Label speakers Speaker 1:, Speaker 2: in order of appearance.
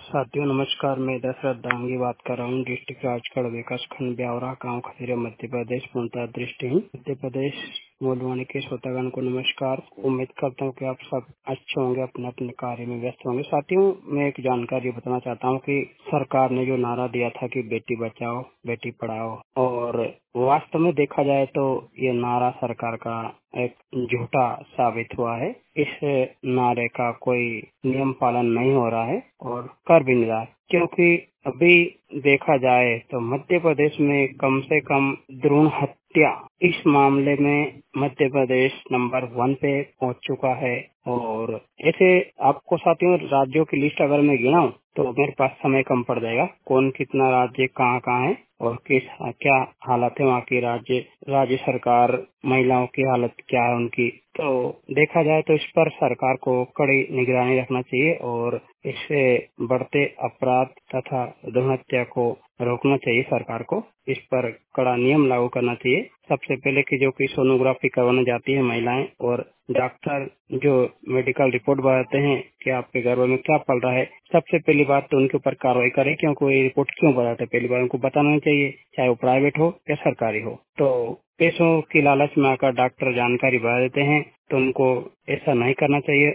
Speaker 1: साथियों नमस्कार, मैं दशरथ दांगी बात कर रहा हूँ। डिस्ट्रिक्ट राजगढ़ विकास खंड ब्यावरा गाँव खतीरा मध्य प्रदेश पूर्णतः दृष्टिहीन मध्य प्रदेश मूलवाणी के श्रोतागण को नमस्कार। उम्मीद करता हूँ कि आप सब अच्छे होंगे, अपने अपने कार्य में व्यस्त होंगे। साथियों मैं एक जानकारी बताना चाहता हूँ कि सरकार ने जो नारा दिया था कि बेटी बचाओ बेटी पढ़ाओ, और वास्तव में देखा जाए तो ये नारा सरकार का एक झूठा साबित हुआ है। इस नारे का कोई नियम पालन नहीं हो रहा है और कर भी नहीं रहा है, क्योंकि अभी देखा जाए तो मध्य प्रदेश में कम से कम भ्रूण हत्या इस मामले में मध्य प्रदेश नंबर 1 पे पहुंच चुका है। और ऐसे आपको साथियों राज्यों की लिस्ट अगर मैं गिनाऊं तो मेरे पास समय कम पड़ जाएगा। कौन कितना राज्य कहाँ है और क्या हालत है वहाँ की राज्य सरकार, महिलाओं की हालत क्या है उनकी। तो देखा जाए तो इस पर सरकार को कड़ी निगरानी रखना चाहिए और इससे बढ़ते अपराध तथा भ्रूण हत्या को रोकना चाहिए। सरकार को इस पर कड़ा नियम लागू करना चाहिए। सबसे पहले कि जो कि सोनोग्राफी करवाने जाती है महिलाएं और डॉक्टर जो मेडिकल रिपोर्ट बताते हैं कि आपके गर्भ में क्या पल रहा है, सबसे पहली बात तो उनके ऊपर कार्रवाई करें, क्योंकि ये रिपोर्ट क्यों बताते हैं पहली बार उनको बताना नहीं चाहिए, चाहे वो प्राइवेट हो या सरकारी हो। तो पैसों की लालच में आकर डॉक्टर जानकारी बता देते हैं, तो उनको ऐसा नहीं करना चाहिए।